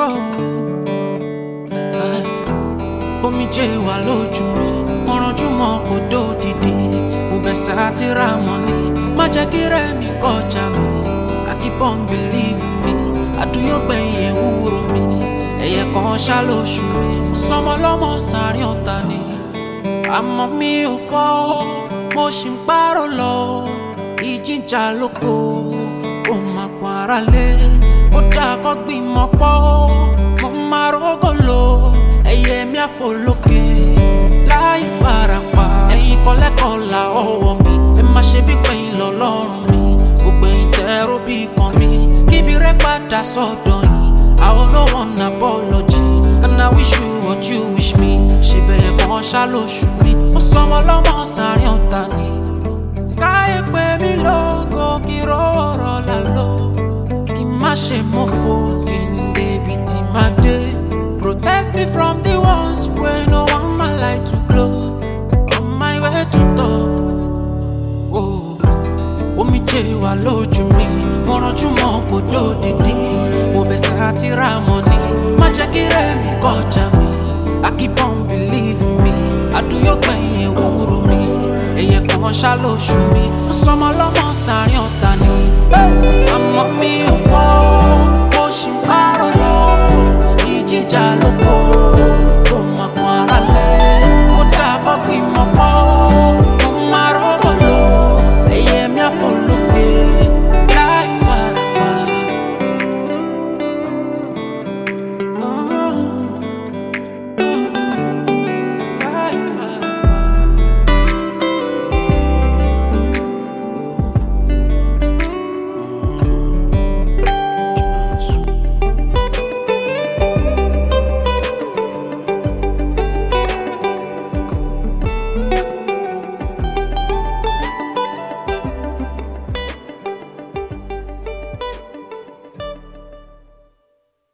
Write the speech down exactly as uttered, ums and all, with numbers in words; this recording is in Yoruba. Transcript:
Omijé wà lójú mi, mo rànjú mọ́ kò dódìdí. Mo bẹ̀ sátírà mọ́ ni, má jẹ́ kí rẹ̀ mi kọjá mi. I keep on believing me, àdúyọ̀ gbẹ̀yìn ewúro mi. Ẹyẹ kan ṣá lóṣù mi, sọmọ lọ́mọ sàárín ọ̀tá ni. Àmọ́ mi ò fọ́, mo ṣì ń pààrọ̀ lọ. Ìjìjà lóko, ó máa kó ara lé. Ó dáa kó gbìmọ̀ pọ̀, mo máa rógò lò. Ẹyẹ mi àfò lókè, láì farapa. Ẹ̀yin kọ́lẹ́kọ̀ọ́ la ọwọ́ mi, ẹ má ṣe bí pẹ̀yìn lọ́lọ́run mi. Gbogbo ẹ̀yin tẹ́rọ bí kan mi, kíbi rẹ̀ padà sọ́dọ̀ yìí. I owe no one apology, and I wish you what you wish me. Ṣé bẹ́ẹ̀ kan ṣá lóṣù mi, ó sọmọ lọ́mọ sàárín ọ̀tá ni. Káyé pé mi lógo, kí rọ̀rọ̀ là lọ. Kí má ṣe mọ́fò, kí n débi tí má dé. Protect me from the ones wey no want my light to glow. On my way to top. Oh, omijé wà lójú mi, mo rànjú mọ́ kò dódìdí. Mo bẹ̀ sátírà mọ́ ni, má jẹ́ kí rẹ̀ mi kọjá mi. I keep on believing me, àdúyọ̀ gbẹ̀yìn ewúro mi. Ẹyẹ kan ṣá lóṣù mi, ó sọmọ lọ́mọ sàárín ọ̀tá ni. Àmọ́ mi ò fọ́, mo ṣì ń pààrọ̀ lọ. Ìjìjà ló